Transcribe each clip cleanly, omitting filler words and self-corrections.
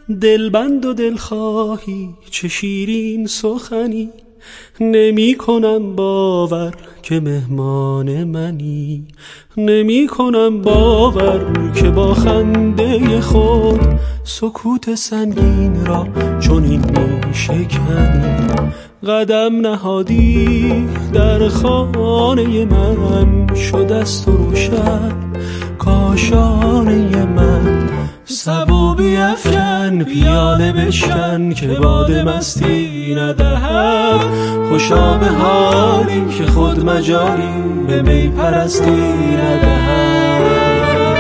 دلبند و دلخواهی چه شیرین سخنی، نمی کنم باور که مهمان منی، نمی کنم باور که با خنده خود سکوت سنگین را چنین می شکنی. قدم نهادی در خانه من، شده است و روشن کاشانه من. سبو بیفکن پیاله بشکن که باد مستی ندهد، خوشا به حالی که خود مجالی به می پرستی ندهد.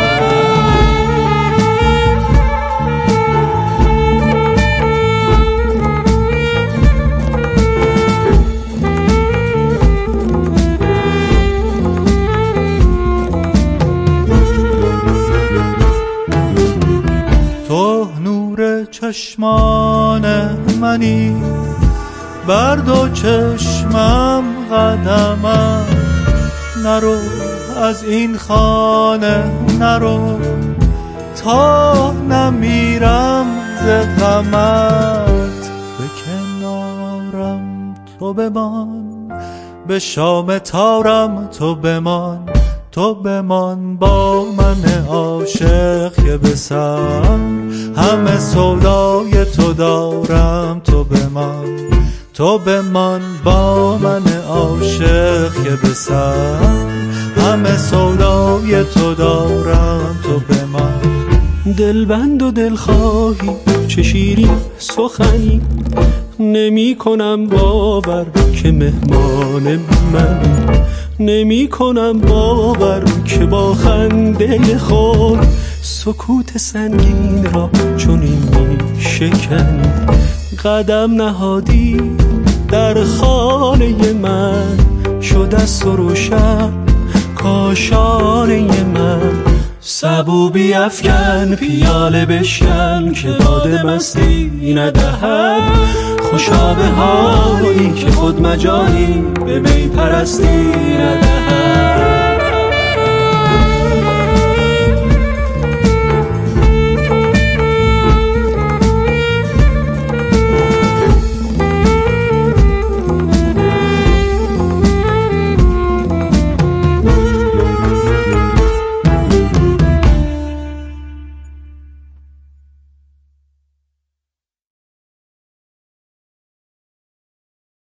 تو نور چشمان منی، بر دو چشمم قدمم. نرو از این خانه نرو تا نمیرم ز غمت. به کنارم تو بمان، به شام تارم تو بمان. تو بمان با من عاشق که به سر همه سودای تو دارم. تو بمان، تو بمان با من عاشق که به سر همه سودای تو دارم. تو بمان. دلبند و دلخواهی چه شیرین سخنی، نمی کنم باور که مهمان منی، نمی کنم باور که با خنده خود سکوت سنگین را چنین می شکنی. قدم نهادی در خانه من، شده است و روشن کاشانه من. سبو بیفکن پیاله بشکن که باد مستی ندهد، خوشا به حالی که خود مجالی به می پرستی ندهد.